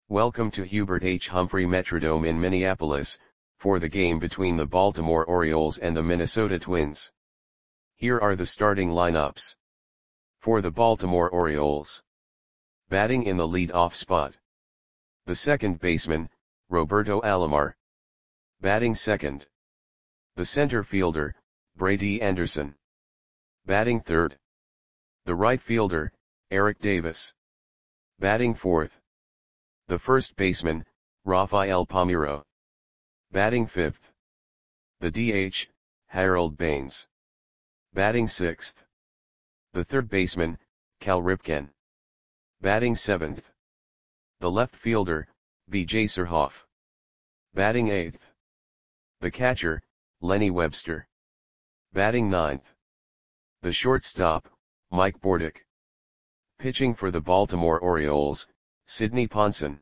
Welcome to Hubert H. Humphrey Metrodome in Minneapolis, for the game between the Baltimore Orioles and the Minnesota Twins. Here are the starting lineups. For the Baltimore Orioles. Batting in the lead-off spot. The second baseman, Roberto Alomar. Batting second. The center fielder, Brady Anderson. Batting third. The right fielder, Eric Davis. Batting fourth. The first baseman, Rafael Palmeiro. Batting fifth. The DH, Harold Baines. Batting sixth. The third baseman, Cal Ripken. Batting seventh. The left fielder, B.J. Surhoff. Batting eighth. The catcher, Lenny Webster. Batting ninth. The shortstop, Mike Bordick. Pitching for the Baltimore Orioles, Sidney Ponson.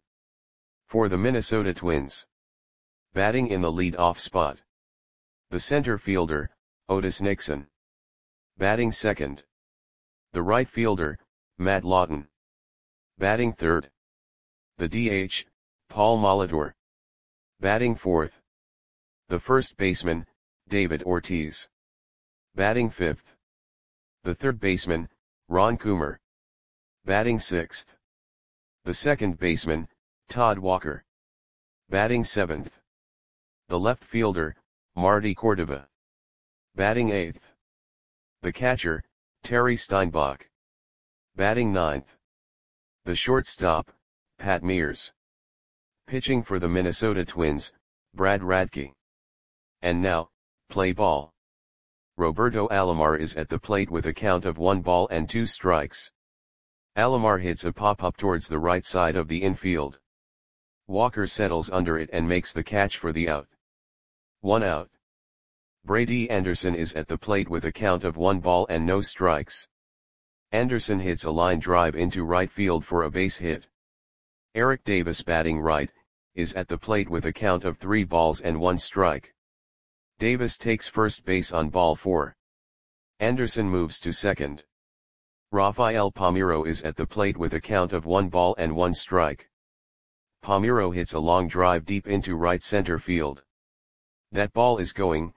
For the Minnesota Twins. Batting in the lead-off spot. The center fielder, Otis Nixon. Batting second. The right fielder, Matt Lawton. Batting third. The DH, Paul Molitor. Batting fourth. The first baseman, David Ortiz. Batting fifth. The third baseman, Ron Coomer. Batting sixth. The second baseman, Todd Walker. Batting seventh. The left fielder, Marty Cordova. Batting eighth. The catcher, Terry Steinbach. Batting ninth. The shortstop, Pat Mears. Pitching for the Minnesota Twins, Brad Radke. And now, play ball. Roberto Alomar is at the plate with a count of 1-2 strikes. Alomar hits a pop-up towards the right side of the infield. Walker settles under it and makes the catch for the out. 1 out. Brady Anderson is at the plate with a count of 1 strikes. Anderson hits a line drive into right field for a base hit. Eric Davis, batting right, is at the plate with a count of 3-1 strike. Davis takes first base on ball 4. Anderson moves to second. Rafael Palmeiro is at the plate with a count of 1 strike. Palmeiro hits a long drive deep into right center field. That ball is gone.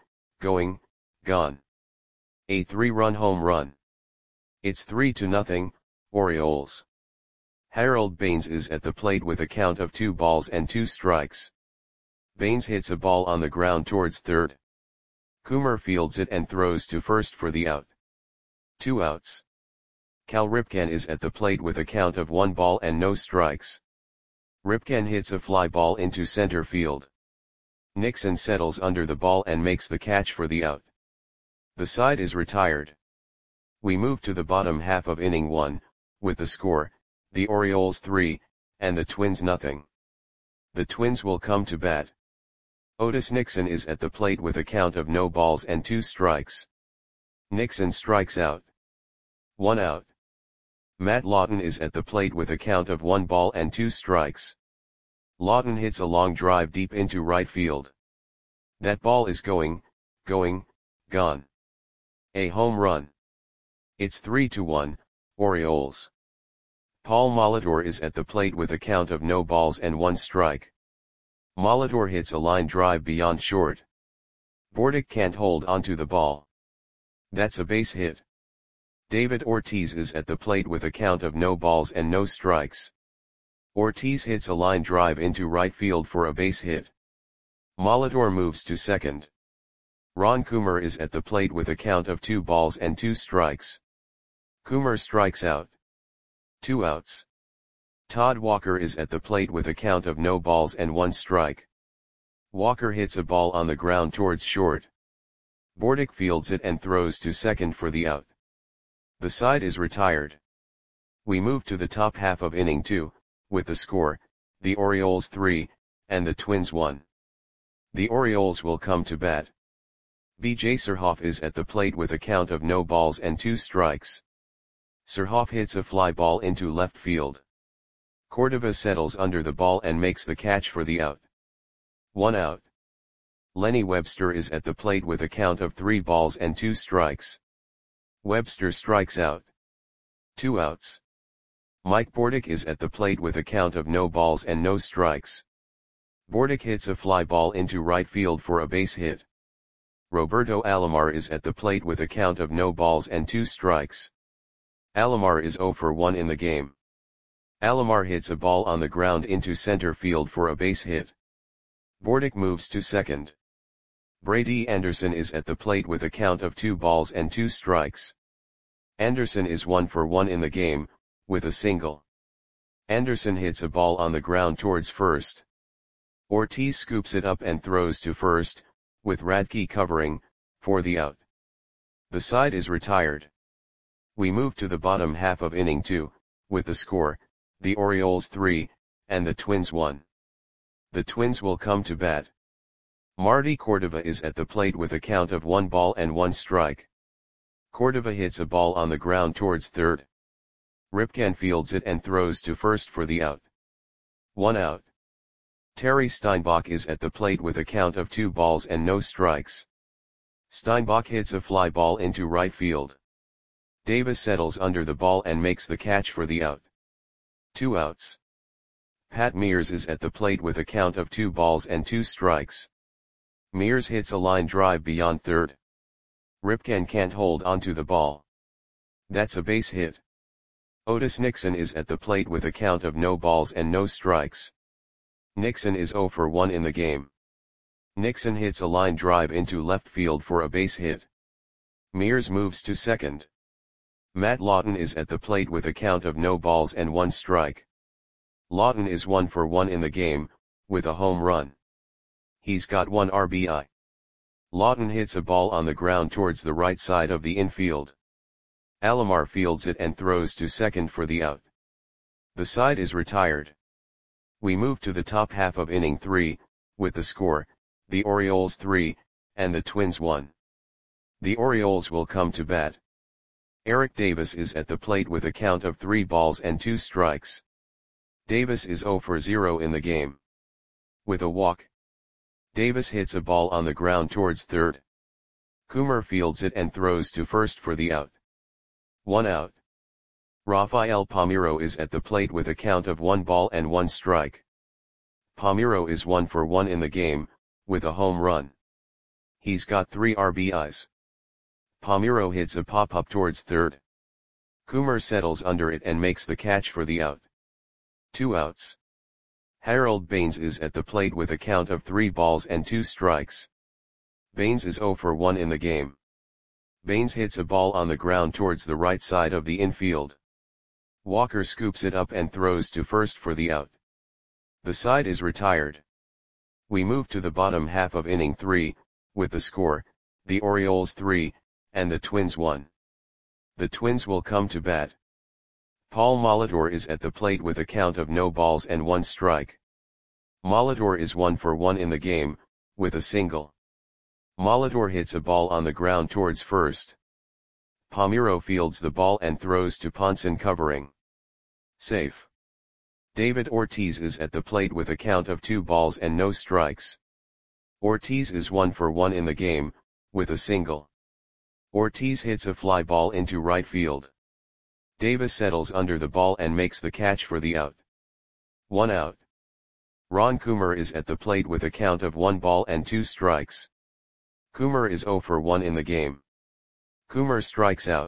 A 3-run home run. It's 3-0, Orioles. Harold Baines is at the plate with a count of 2 strikes. Baines hits a ball on the ground towards third. Coomer fields it and throws to first for the out. 2 outs. Cal Ripken is at the plate with a count of 1 strikes. Ripken hits a fly ball into center field. Nixon settles under the ball and makes the catch for the out. The side is retired. We move to the bottom half of inning 1, with the score, the Orioles 3, and the Twins 0. The Twins will come to bat. Otis Nixon is at the plate with a count of 0-2 strikes. Nixon strikes out. 1 out. Matt Lawton is at the plate with a count of 1-2 strikes. Lawton hits a long drive deep into right field. That ball is gone. A home run. It's 3-1, Orioles. Paul Molitor is at the plate with a count of 0-1 strike. Molitor hits a line drive beyond short. Bordick can't hold onto the ball. That's a base hit. David Ortiz is at the plate with a count of 0 strikes. Ortiz hits a line drive into right field for a base hit. Molitor moves to second. Ron Coomer is at the plate with a count of 2 strikes. Coomer strikes out. 2 outs. Todd Walker is at the plate with a count of 0-1 strike. Walker hits a ball on the ground towards short. Bordick fields it and throws to second for the out. The side is retired. We move to the top half of inning 2, with the score, the Orioles 3, and the Twins 1. The Orioles will come to bat. B.J. Surhoff is at the plate with a count of 0-2 strikes. Surhoff hits a fly ball into left field. Cordova settles under the ball and makes the catch for the out. 1 out. Lenny Webster is at the plate with a count of 3-2 strikes. Webster strikes out. 2 outs. Mike Bordick is at the plate with a count of no balls and no strikes. Bordick hits a fly ball into right field for a base hit. Roberto Alomar is at the plate with a count of no balls and 2 strikes. Alomar is 0 for 1 in the game. Alomar hits a ball on the ground into center field for a base hit. Bordick moves to second. Brady Anderson is at the plate with a count of 2 balls and 2 strikes. Anderson is 1 for 1 in the game, with a single. Anderson hits a ball on the ground towards first. Ortiz scoops it up and throws to first, with Radke covering, for the out. The side is retired. We move to the bottom half of inning 2, with the score, the Orioles 3, and the Twins 1. The Twins will come to bat. Marty Cordova is at the plate with a count of 1 ball and 1 strike. Cordova hits a ball on the ground towards third. Ripken fields it and throws to first for the out. 1 out. Terry Steinbach is at the plate with a count of 2 balls and no strikes. Steinbach hits a fly ball into right field. Davis settles under the ball and makes the catch for the out. 2 outs. Pat Mears is at the plate with a count of 2 balls and 2 strikes. Mears hits a line drive beyond third. Ripken can't hold onto the ball. That's a base hit. Otis Nixon is at the plate with a count of no balls and no strikes. Nixon is 0 for 1 in the game. Nixon hits a line drive into left field for a base hit. Mears moves to second. Matt Lawton is at the plate with a count of no balls and 1 strike. Lawton is 1 for 1 in the game, with a home run. He's got 1 RBI. Lawton hits a ball on the ground towards the right side of the infield. Alomar fields it and throws to second for the out. The side is retired. We move to the top half of inning 3, with the score, the Orioles 3, and the Twins 1. The Orioles will come to bat. Eric Davis is at the plate with a count of 3 balls and 2 strikes. Davis is 0 for 0 in the game. With a walk. Davis hits a ball on the ground towards third. Coomer fields it and throws to first for the out. 1 out. Rafael Palmeiro is at the plate with a count of 1 ball and 1 strike. Palmeiro is 1 for 1 in the game, with a home run. He's got 3 RBIs. Palmeiro hits a pop-up towards third. Coomer settles under it and makes the catch for the out. 2 outs. Harold Baines is at the plate with a count of 3 balls and 2 strikes. Baines is 0 for 1 in the game. Baines hits a ball on the ground towards the right side of the infield. Walker scoops it up and throws to first for the out. The side is retired. We move to the bottom half of inning 3, with the score, the Orioles 3, and the Twins 1. The Twins will come to bat. Paul Molitor is at the plate with a count of no balls and 1 strike. Molitor is 1 for 1 in the game, with a single. Molitor hits a ball on the ground towards first. Palmeiro fields the ball and throws to Ponson covering. Safe. David Ortiz is at the plate with a count of 2 balls and no strikes. Ortiz is 1 for 1 in the game, with a single. Ortiz hits a fly ball into right field. Davis settles under the ball and makes the catch for the out. 1 out. Ron Coomer is at the plate with a count of 1 ball and 2 strikes. Coomer is 0 for 1 in the game. Coomer strikes out.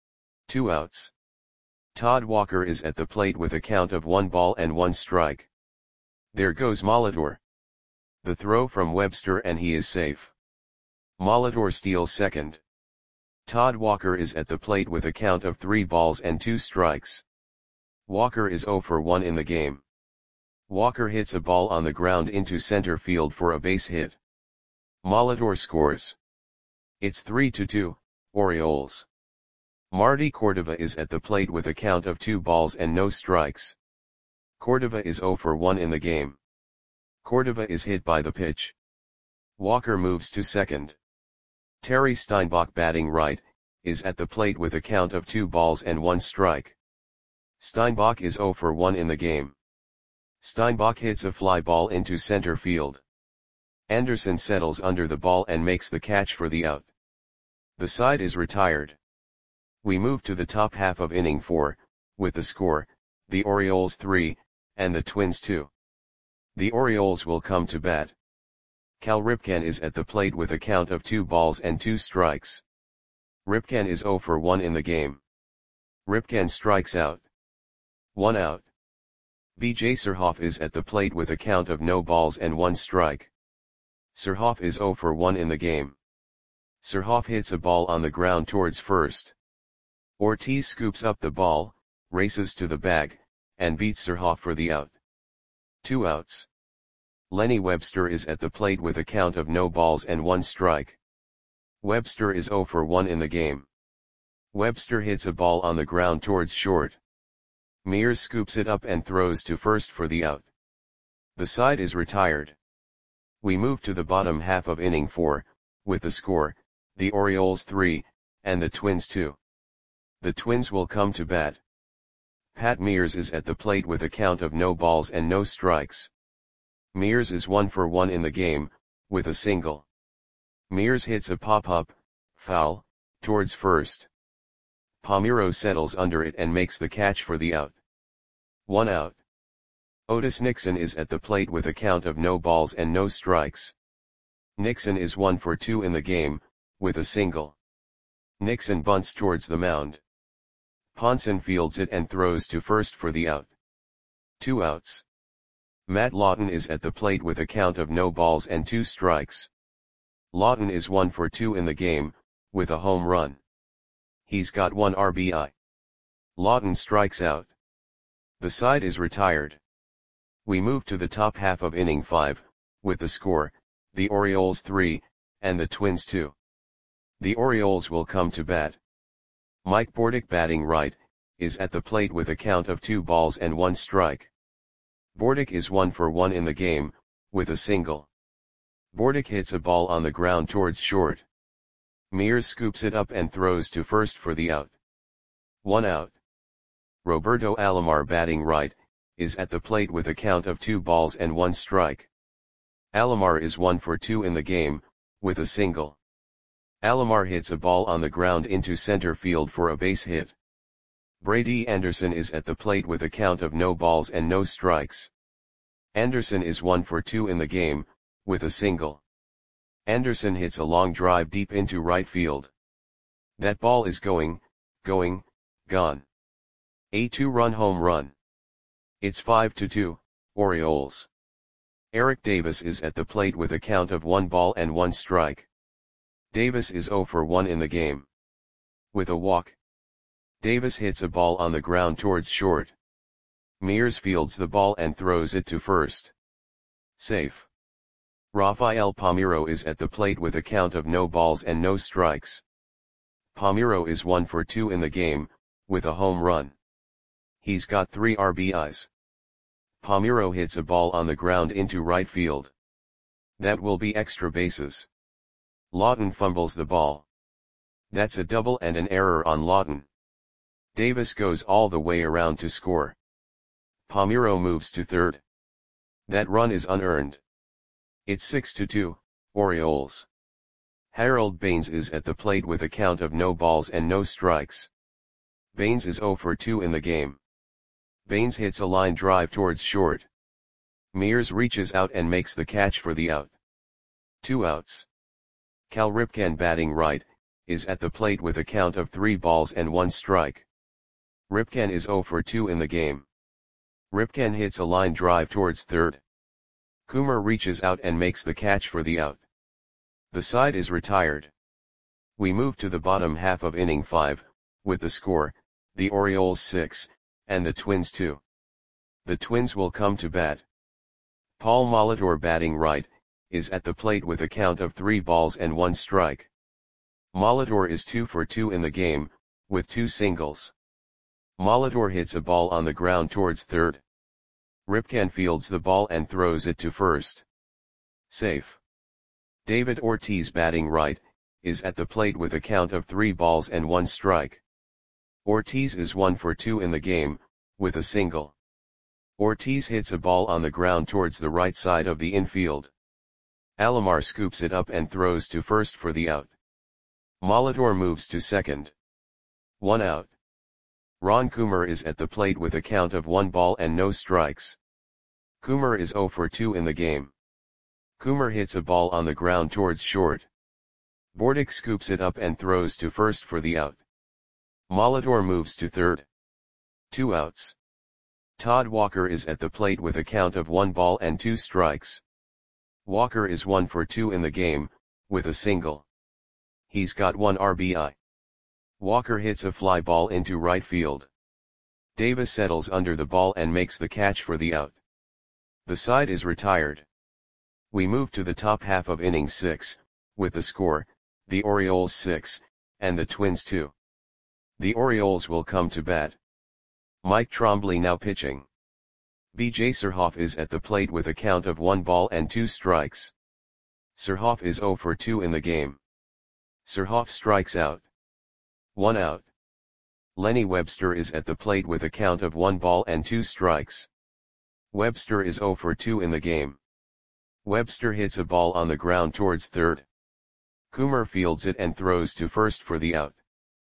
2 outs. Todd Walker is at the plate with a count of 1 ball and 1 strike. There goes Molitor. The throw from Webster and he is safe. Molitor steals second. Todd Walker is at the plate with a count of 3 balls and 2 strikes. Walker is 0 for 1 in the game. Walker hits a ball on the ground into center field for a base hit. Molitor scores. It's 3-2, Orioles. Marty Cordova is at the plate with a count of 2 balls and no strikes. Cordova is 0 for 1 in the game. Cordova is hit by the pitch. Walker moves to second. Terry Steinbach batting right, is at the plate with a count of 2 balls and 1 strike. Steinbach is 0 for 1 in the game. Steinbach hits a fly ball into center field. Anderson settles under the ball and makes the catch for the out. The side is retired. We move to the top half of inning 4, with the score, the Orioles 3, and the Twins 2. The Orioles will come to bat. Cal Ripken is at the plate with a count of 2 balls and 2 strikes. Ripken is 0 for 1 in the game. Ripken strikes out. 1 out. B.J. Surhoff is at the plate with a count of no balls and 1 strike. Surhoff is 0 for 1 in the game. Surhoff hits a ball on the ground towards first. Ortiz scoops up the ball, races to the bag, and beats Surhoff for the out. 2 outs. Lenny Webster is at the plate with a count of no balls and 1 strike. Webster is 0 for 1 in the game. Webster hits a ball on the ground towards short. Mears scoops it up and throws to first for the out. The side is retired. We move to the bottom half of inning 4, with the score, the Orioles 3, and the Twins 2. The Twins will come to bat. Pat Mears is at the plate with a count of no balls and no strikes. Mears is 1 for 1 in the game, with a single. Mears hits a pop-up, foul, towards first. Palmeiro settles under it and makes the catch for the out. 1 out. Otis Nixon is at the plate with a count of no balls and no strikes. Nixon is 1 for 2 in the game, with a single. Nixon bunts towards the mound. Ponson fields it and throws to first for the out. 2 outs. Matt Lawton is at the plate with a count of no balls and 2 strikes. Lawton is 1 for 2 in the game, with a home run. He's got 1 RBI. Lawton strikes out. The side is retired. We move to the top half of inning 5, with the score, the Orioles 3, and the Twins 2. The Orioles will come to bat. Mike Bordick, batting right, is at the plate with a count of 2 balls and 1 strike. Bordick is 1 for 1 in the game, with a single. Bordick hits a ball on the ground towards short. Mears scoops it up and throws to first for the out. 1 out. Roberto Alomar, batting right, is at the plate with a count of 2 balls and 1 strike. Alomar is 1 for 2 in the game, with a single. Alomar hits a ball on the ground into center field for a base hit. Brady Anderson is at the plate with a count of no balls and no strikes. Anderson is 1 for 2 in the game, with a single. Anderson hits a long drive deep into right field. That ball is gone. A 2-run home run. It's 5-2, Orioles. Eric Davis is at the plate with a count of 1 ball and 1 strike. Davis is 0 for 1 in the game. With a walk. Davis hits a ball on the ground towards short. Mears fields the ball and throws it to first. Safe. Rafael Palmeiro is at the plate with a count of no balls and no strikes. Palmeiro is 1 for 2 in the game, with a home run. He's got 3 RBIs. Palmeiro hits a ball on the ground into right field. That will be extra bases. Lawton fumbles the ball. That's a double and an error on Lawton. Davis goes all the way around to score. Palmeiro moves to third. That run is unearned. It's 6-2, Orioles. Harold Baines is at the plate with a count of no balls and no strikes. Baines is 0 for 2 in the game. Baines hits a line drive towards short. Mears reaches out and makes the catch for the out. 2 outs. Cal Ripken, batting right, is at the plate with a count of 3 balls and 1 strike. Ripken is 0 for 2 in the game. Ripken hits a line drive towards third. Coomer reaches out and makes the catch for the out. The side is retired. We move to the bottom half of inning 5, with the score, the Orioles 6, and the Twins 2. The Twins will come to bat. Paul Molitor, batting right, is at the plate with a count of 3 balls and 1 strike. Molitor is 2 for 2 in the game, with 2 singles. Molitor hits a ball on the ground towards third. Ripken fields the ball and throws it to first. Safe. David Ortiz, batting right, is at the plate with a count of 3 balls and 1 strike. Ortiz is 1 for 2 in the game, with a single. Ortiz hits a ball on the ground towards the right side of the infield. Alomar scoops it up and throws to first for the out. Molitor moves to second. 1 out. Ron Coomer is at the plate with a count of 1 ball and no strikes. Coomer is 0 for 2 in the game. Coomer hits a ball on the ground towards short. Bordick scoops it up and throws to first for the out. Molitor moves to third. 2 outs. Todd Walker is at the plate with a count of 1 ball and 2 strikes. Walker is 1 for 2 in the game, with a single. He's got 1 RBI. Walker hits a fly ball into right field. Davis settles under the ball and makes the catch for the out. The side is retired. We move to the top half of inning 6, with the score, the Orioles 6, and the Twins 2. The Orioles will come to bat. Mike Trombley now pitching. B.J. Surhoff is at the plate with a count of 1 ball and 2 strikes. Surhoff is 0 for 2 in the game. Surhoff strikes out. 1 out. Lenny Webster is at the plate with a count of 1 ball and 2 strikes. Webster is 0 for 2 in the game. Webster hits a ball on the ground towards third. Coomer fields it and throws to first for the out.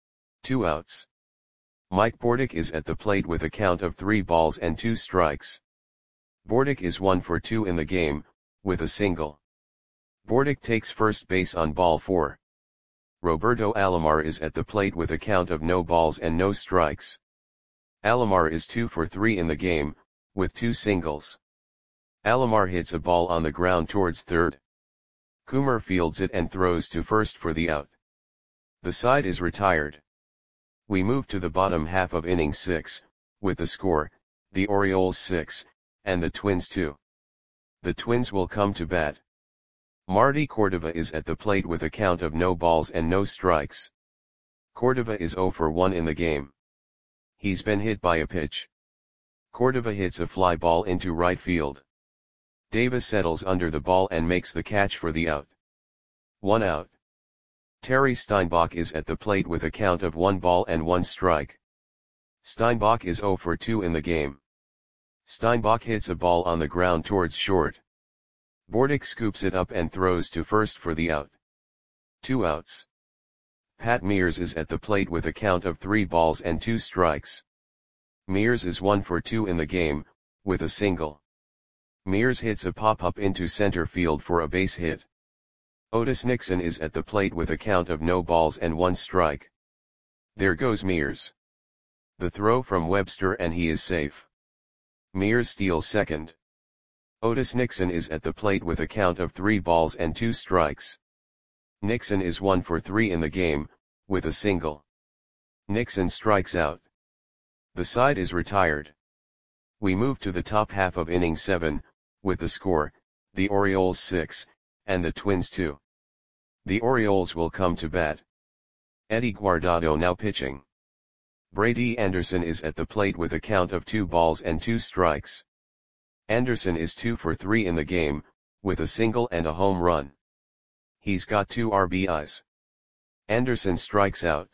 2 outs. Mike Bordick is at the plate with a count of 3 balls and 2 strikes. Bordick is 1 for 2 in the game, with a single. Bordick takes first base on ball 4. Roberto Alomar is at the plate with a count of no balls and no strikes. Alomar is 2 for 3 in the game, with 2 singles. Alomar hits a ball on the ground towards third. Coomer fields it and throws to first for the out. The side is retired. We move to the bottom half of inning 6, with the score, the Orioles 6, and the Twins 2. The Twins will come to bat. Marty Cordova is at the plate with a count of no balls and no strikes. Cordova is 0 for 1 in the game. He's been hit by a pitch. Cordova hits a fly ball into right field. Davis settles under the ball and makes the catch for the out. 1 out. Terry Steinbach is at the plate with a count of 1 ball and 1 strike. Steinbach is 0 for 2 in the game. Steinbach hits a ball on the ground towards short. Bordick scoops it up and throws to first for the out. 2 outs. Pat Mears is at the plate with a count of 3 balls and 2 strikes. Mears is 1 for 2 in the game, with a single. Mears hits a pop-up into center field for a base hit. Otis Nixon is at the plate with a count of no balls and 1 strike. There goes Mears. The throw from Webster and he is safe. Mears steals second. Otis Nixon is at the plate with a count of 3 balls and 2 strikes. Nixon is 1 for 3 in the game, with a single. Nixon strikes out. The side is retired. We move to the top half of inning 7, with the score, the Orioles 6, and the Twins 2. The Orioles will come to bat. Eddie Guardado now pitching. Brady Anderson is at the plate with a count of 2 balls and 2 strikes. Anderson is 2 for 3 in the game, with a single and a home run. He's got 2 RBIs. Anderson strikes out.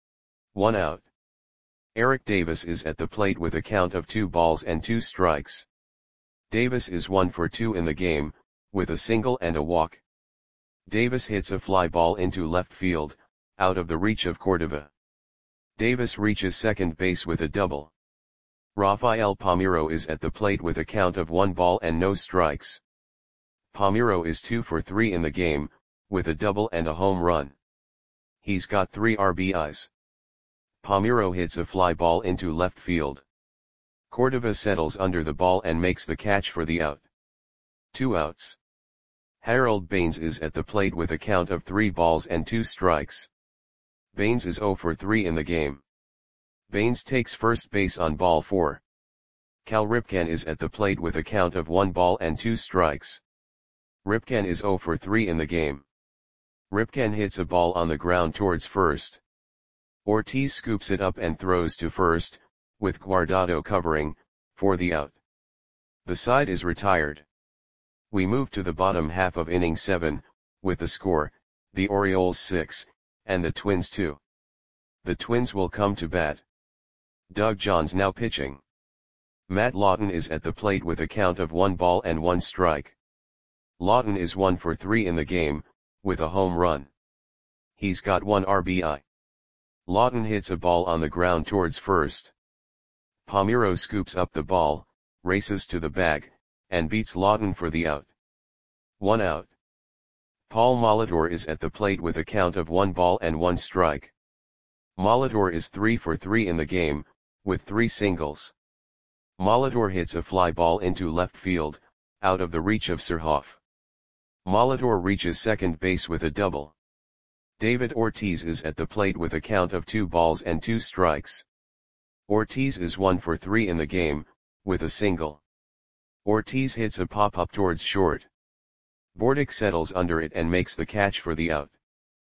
1 out. Eric Davis is at the plate with a count of 2 balls and 2 strikes. Davis is 1 for 2 in the game, with a single and a walk. Davis hits a fly ball into left field, out of the reach of Cordova. Davis reaches second base with a double. Rafael Palmeiro is at the plate with a count of 1 ball and no strikes. Palmeiro is 2 for 3 in the game, with a double and a home run. He's got 3 RBIs. Palmeiro hits a fly ball into left field. Cordova settles under the ball and makes the catch for the out. 2 outs. Harold Baines is at the plate with a count of 3 balls and 2 strikes. Baines is 0 for 3 in the game. Baines takes first base on ball 4. Cal Ripken is at the plate with a count of 1 ball and 2 strikes. Ripken is 0 for 3 in the game. Ripken hits a ball on the ground towards first. Ortiz scoops it up and throws to first, with Guardado covering, for the out. The side is retired. We move to the bottom half of inning 7, with the score, the Orioles 6, and the Twins 2. The Twins will come to bat. Doug Johns now pitching. Matt Lawton is at the plate with a count of 1 ball and 1 strike. Lawton is 1 for 3 in the game, with a home run. He's got 1 RBI. Lawton hits a ball on the ground towards first. Palmeiro scoops up the ball, races to the bag, and beats Lawton for the out. 1 out. Paul Molitor is at the plate with a count of 1 ball and 1 strike. Molitor is 3 for 3 in the game, with 3 singles. Molitor hits a fly ball into left field, out of the reach of Surhoff. Molitor reaches second base with a double. David Ortiz is at the plate with a count of 2 balls and 2 strikes. Ortiz is 1 for 3 in the game, with a single. Ortiz hits a pop-up towards short. Bordick settles under it and makes the catch for the out.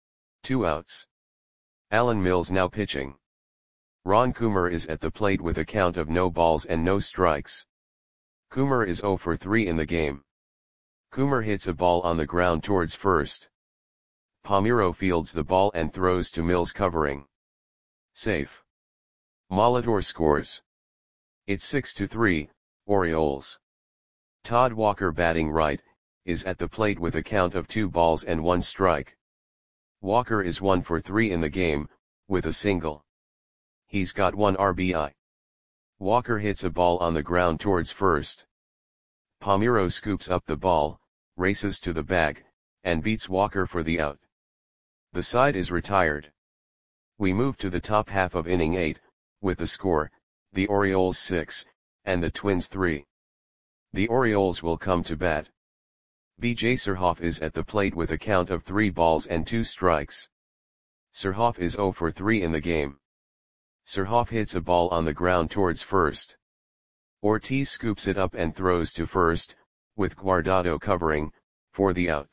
2 outs. Alan Mills now pitching. Ron Coomer is at the plate with a count of no balls and no strikes. Coomer is 0 for 3 in the game. Coomer hits a ball on the ground towards first. Palmeiro fields the ball and throws to Mills covering. Safe. Molitor scores. It's 6-3, Orioles. Todd Walker batting right, is at the plate with a count of 2 balls and 1 strike. Walker is 1 for 3 in the game, with a single. He's got 1 RBI. Walker hits a ball on the ground towards first. Palmeiro scoops up the ball, races to the bag, and beats Walker for the out. The side is retired. We move to the top half of inning 8, with the score, the Orioles 6, and the Twins 3. The Orioles will come to bat. B.J. Surhoff is at the plate with a count of 3 balls and 2 strikes. Surhoff is 0 for 3 in the game. Surhoff hits a ball on the ground towards first. Ortiz scoops it up and throws to first, with Guardado covering, for the out.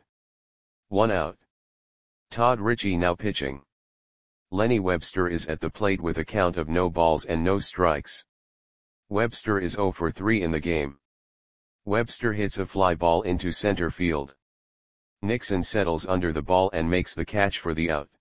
1 out. Todd Ritchie now pitching. Lenny Webster is at the plate with a count of no balls and no strikes. Webster is 0 for 3 in the game. Webster hits a fly ball into center field. Nixon settles under the ball and makes the catch for the out.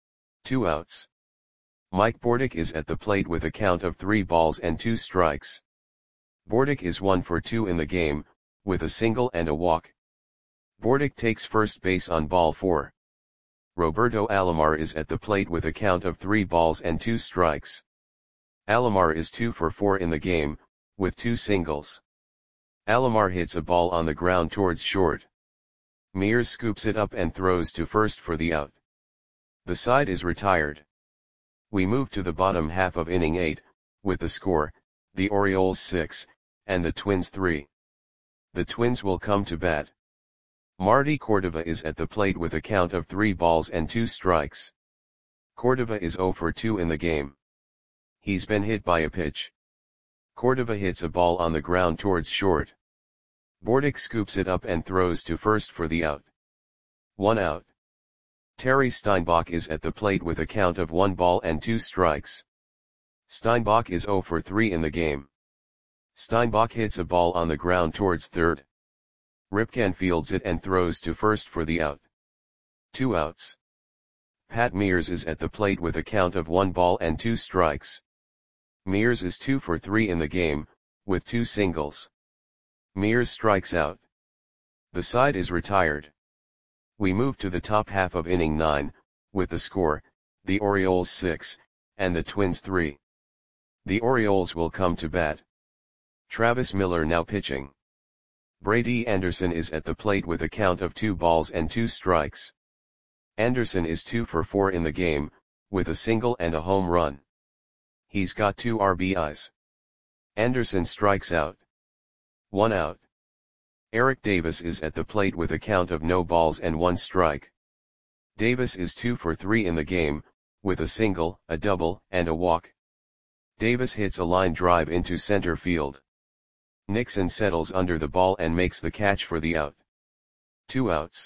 2 outs. Mike Bordick is at the plate with a count of 3 balls and 2 strikes. Bordick is 1 for 2 in the game, with a single and a walk. Bordick takes first base on ball 4. Roberto Alomar is at the plate with a count of 3 balls and 2 strikes. Alomar is 2 for 4 in the game, with 2 singles. Alomar hits a ball on the ground towards short. Mears scoops it up and throws to first for the out. The side is retired. We move to the bottom half of inning 8, with the score, the Orioles 6, and the Twins 3. The Twins will come to bat. Marty Cordova is at the plate with a count of 3 balls and 2 strikes. Cordova is 0 for 2 in the game. He's been hit by a pitch. Cordova hits a ball on the ground towards short. Bordick scoops it up and throws to first for the out. 1 out. Terry Steinbach is at the plate with a count of 1 ball and 2 strikes. Steinbach is 0 for 3 in the game. Steinbach hits a ball on the ground towards third. Ripken fields it and throws to first for the out. 2 outs. Pat Mears is at the plate with a count of 1 ball and 2 strikes. Mears is 2 for 3 in the game, with 2 singles. Mears strikes out. The side is retired. We move to the top half of inning 9, with the score, the Orioles 6, and the Twins 3. The Orioles will come to bat. Travis Miller now pitching. Brady Anderson is at the plate with a count of 2 balls and 2 strikes. Anderson is 2 for 4 in the game, with a single and a home run. He's got 2 RBIs. Anderson strikes out. 1 out. Eric Davis is at the plate with a count of no balls and 1 strike. Davis is 2 for 3 in the game, with a single, a double, and a walk. Davis hits a line drive into center field. Nixon settles under the ball and makes the catch for the out. 2 outs.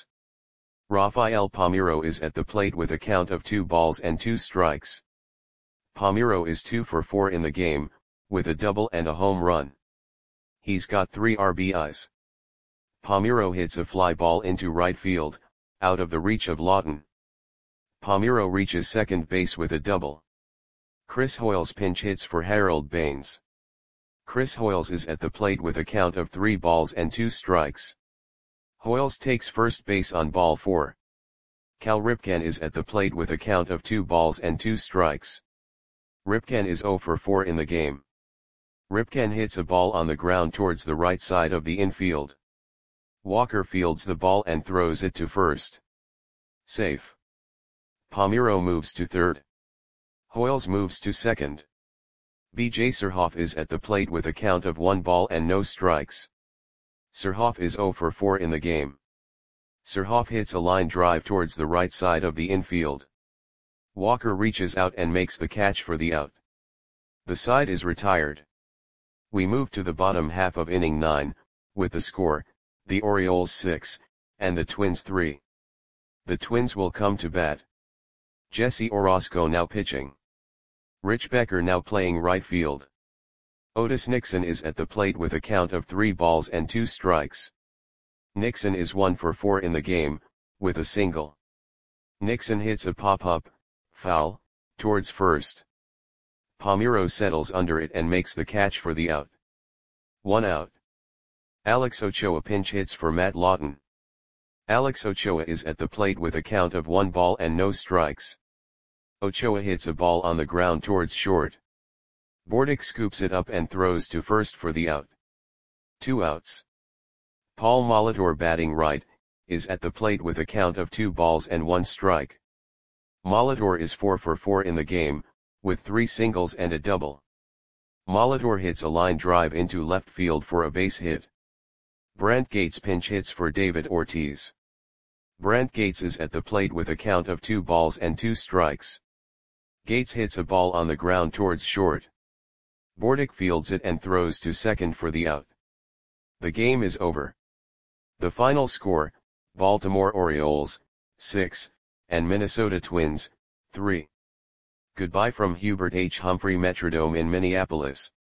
Rafael Palmeiro is at the plate with a count of 2 balls and 2 strikes. Palmeiro is 2 for 4 in the game, with a double and a home run. He's got 3 RBIs. Palmeiro hits a fly ball into right field, out of the reach of Lawton. Palmeiro reaches second base with a double. Chris Hoiles pinch hits for Harold Baines. Chris Hoiles is at the plate with a count of 3 balls and 2 strikes. Hoiles takes first base on ball 4. Cal Ripken is at the plate with a count of 2 balls and 2 strikes. Ripken is 0 for 4 in the game. Ripken hits a ball on the ground towards the right side of the infield. Walker fields the ball and throws it to first. Safe. Palmeiro moves to third. Hoyles moves to second. B.J. Surhoff is at the plate with a count of 1 ball and no strikes. Surhoff is 0 for 4 in the game. Surhoff hits a line drive towards the right side of the infield. Walker reaches out and makes the catch for the out. The side is retired. We move to the bottom half of inning 9, with the score, the Orioles 6, and the Twins 3. The Twins will come to bat. Jesse Orosco now pitching. Rich Becker now playing right field. Otis Nixon is at the plate with a count of 3 balls and 2 strikes. Nixon is 1 for 4 in the game, with a single. Nixon hits a pop-up, foul, towards first. Palmeiro settles under it and makes the catch for the out. 1 out. Alex Ochoa pinch hits for Matt Lawton. Alex Ochoa is at the plate with a count of 1 ball and no strikes. Ochoa hits a ball on the ground towards short. Bordick scoops it up and throws to first for the out. 2 outs. Paul Molitor batting right, is at the plate with a count of 2 balls and 1 strike. Molitor is 4 for 4 in the game, with 3 singles and a double. Molitor hits a line drive into left field for a base hit. Brant Gates pinch hits for David Ortiz. Brant Gates is at the plate with a count of 2 balls and 2 strikes. Gates hits a ball on the ground towards short. Bordick fields it and throws to second for the out. The game is over. The final score, Baltimore Orioles, 6, and Minnesota Twins, 3. Goodbye from Hubert H. Humphrey Metrodome in Minneapolis.